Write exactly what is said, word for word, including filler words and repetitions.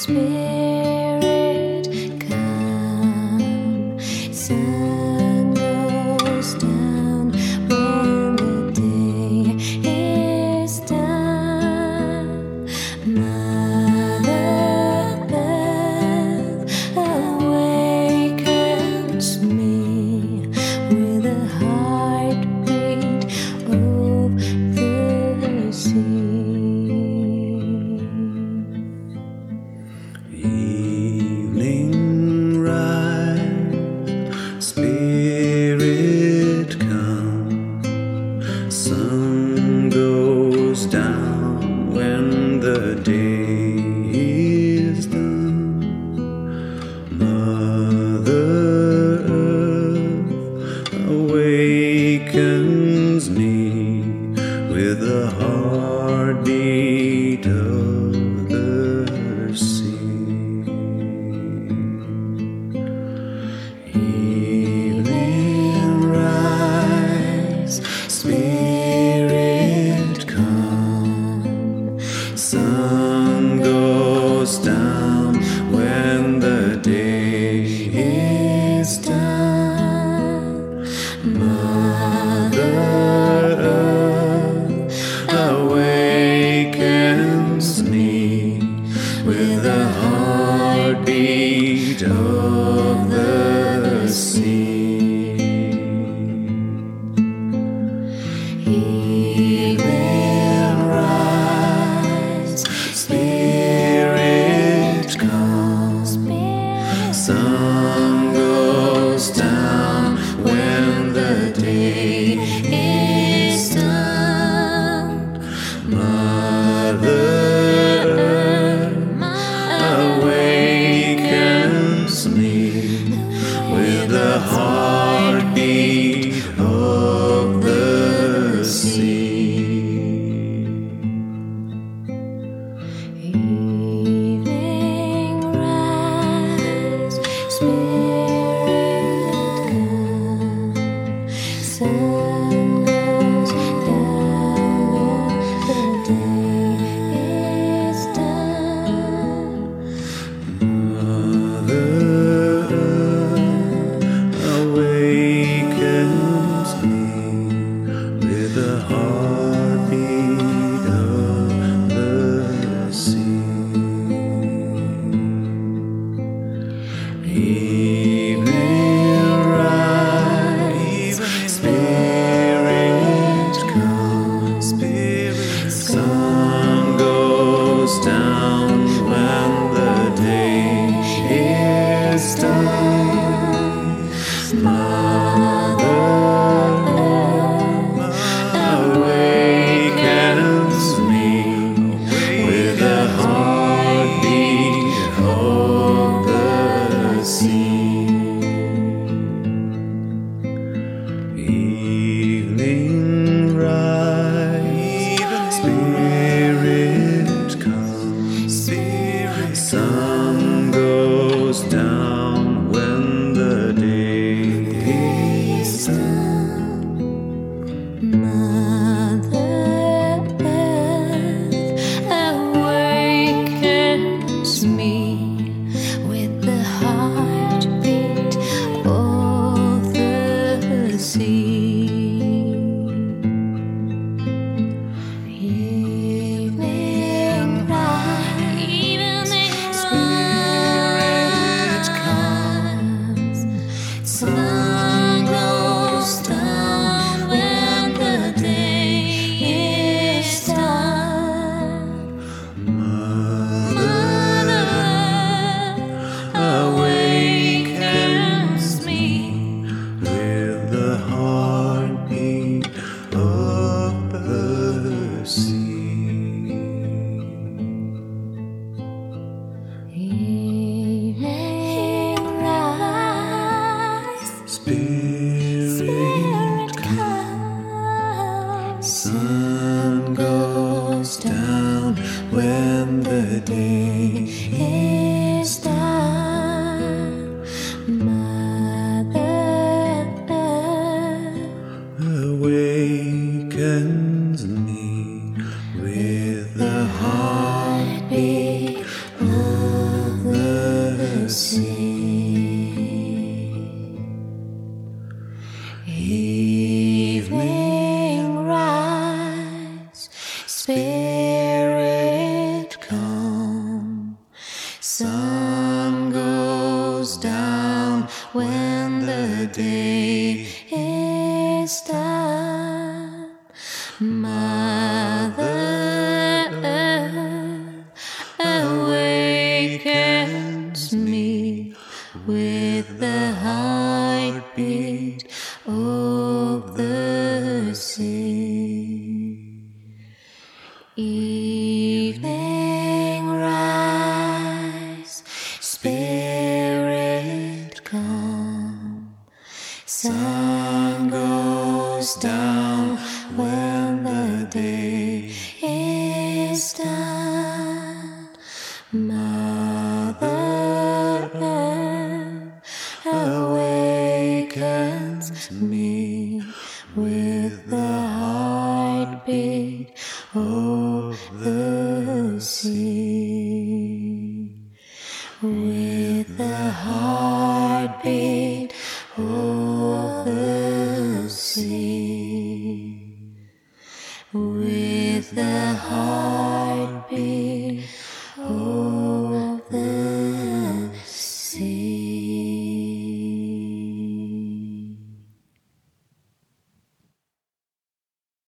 Spirit, come. Sun goes down when the day is done. Mother Earth awakens me with a heartbeat of the sea. Evening rise, Spirit come. Sun goes down when the day is done. Mother Earth awakens me with the heartbeat of the sea. Evening rise, Spirit come. Sun goes down when the day is done. Mother Earth awakens me with the heartbeat of the sea. Evening rise, Spirit come. Sun goes down when the day is done. Mother Earth awakens me with the heartbeat of the sea. Evening rise, Spirit come. Sun goes down when the day is done. Mother Earth awakens me with the heartbeat of the sea. Evening rise, Spirit come. Sun goes down when the day is done. Mother Earth awakens me with the heartbeat of the sea. Evening rise, Spirit come. Sun goes down when the day is done. Mother Earth awakens me with the heartbeat of the sea. Evening rise, Spirit come. Sun goes down when the day is done. Mother Earth awakens me with the heartbeat of the sea. Evening rise, spirit come. Sun goes down when the day is done. Mother Earth awakens me with the heartbeat of the sea. With the heartbeat of the sea. With the heartbeat